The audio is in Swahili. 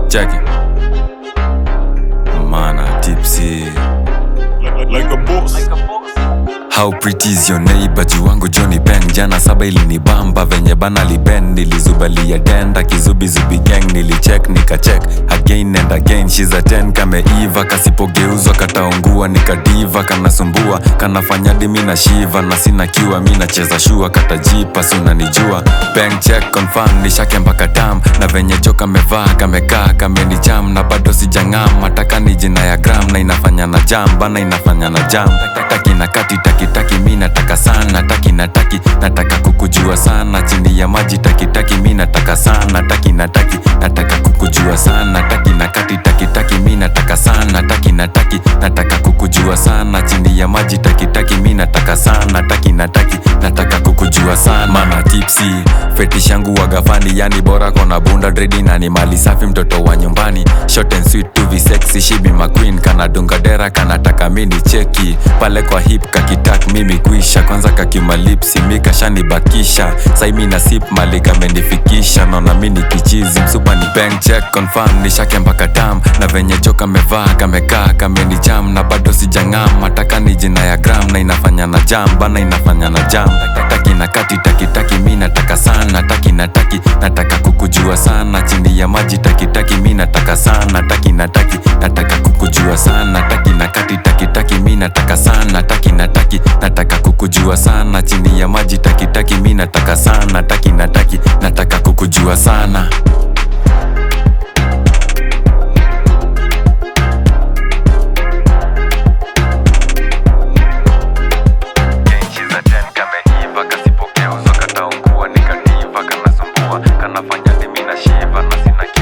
Check it. Mana tipsy like a boss. How pretty is your neighbor? Juwangu Johnny Ben. Jana saba ilinibamba venye bana liben. Nilizubalia denda kizubi gang. Nilicheck nikacheck again and again. She's a 10 kameiva. Kasipogeuzwa kataungua. Nikadiva kanasumbua. Kanafanya dimi na shiva. Na sina kiwa mina cheza shua. Katajipa sunanijua. Bank check confirm. Nishake mpaka tam. Na venye joka mevaa kamekaa kamenicham. Na bado sijangam. Mataka ni jina ya gram. Na inafanya na jam. Bana inafanya na jam. Taki na kati taki mi nataka sana. Nataka kukujua sana. Chini ya maji taki mi nataka sana. Nataka kukujua sana. Taki na kati taki mi nataka sana. Nataka kukujua sana. Chini ya maji taki mi nataka sana. Nataka kukujua sana. Mana tipsy fetish yangu wagafani. Yani bora kona bunda dredi na ni mali safi mtoto wa nyumbani. Short and sweet to be sexy. She be my queen. Kana dunga dera kanataka mini cheki. Pale kwa hip kakitak mimi kuisha. Kwanza kakimalipsi mika shani bakisha. Sai mina sip malika menifikisha. Naona mini kichizi msupa ni bank check confirm. Nishake mpaka tam. Na venye joka mevaa kamekaa kamenicham. Na bado sijangam. Mataka ni jina ya gram. Na inafanya na jam. Bana inafanya na jam. Taki na kati taki mi nataka sana. Nataka kukujua sana. Chini ya maji taki mi nataka sana. Nataka kukujua sana. Taki na kati taki mi nataka sana. Nataka kukujua sana. Chini ya maji taki mi nataka sana. Nataka kukujua sana. Kanafanya dimi na shiva na sina